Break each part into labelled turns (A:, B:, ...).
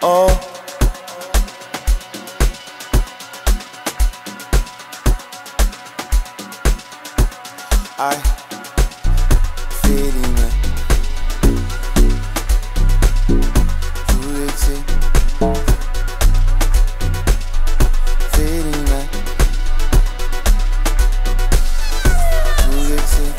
A: Oh, I feeling it. Too excited. Feeling it. Too excited.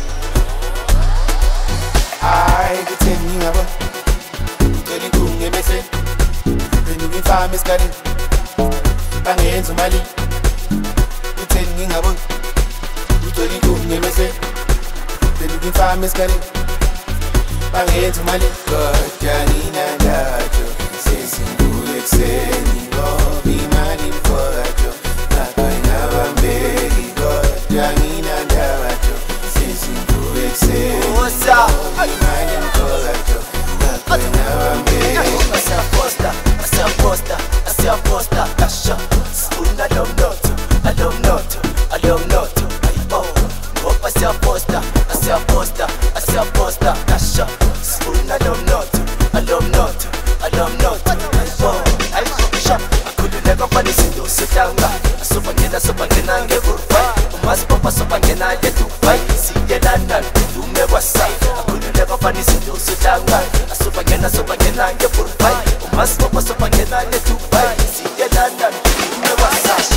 A: I get in you ever. Getting cool, get messy. Then you can find me scanning. Bang into my league. Pretending I will. Then you can find me scanning. Bang into my lip. God, Janina Dajo. Sissing to exceeding. Oh, be money for a job. Not going to be God, Janina Dajo. Sissing to exceeding.
B: What's up?
A: Be money for a job. Not going to be.
B: I see a poster, I see a poster, I see a poster. Cash up. Spoon, I don't know to, I don't know to, I don't know to. I see a poster, I see a poster, I see a poster. Cash up, spoon, I don't know to, I don't know to, I don't know to. I shop, I couldn't never find this in those sitanga. I saw Pangena, get good fight. Must pop us up Pangena, get to fight. See the London, you never say. I couldn't never find this in those sitanga. I saw Pangena, get good fight. Must pop us up Pangena, get to fight. See the London, you never say.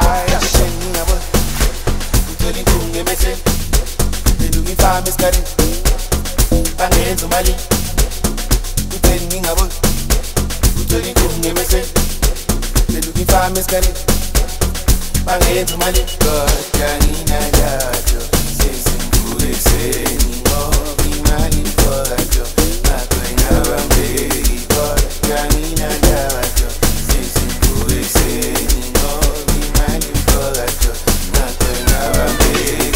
A: Find me scanning. Bang into my league. Pretending I will. Pretending to me messy. Then you can find me scanning. Bang into my league. God, Janina Dajo. Sissing to exceeding. Oh, be money for a job. Not going around big. God, Janina Dajo. Sissing to exceeding. Oh, be money for a job. Not going around big.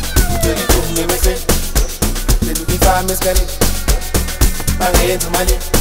A: Find me scanning. Bang into my lip.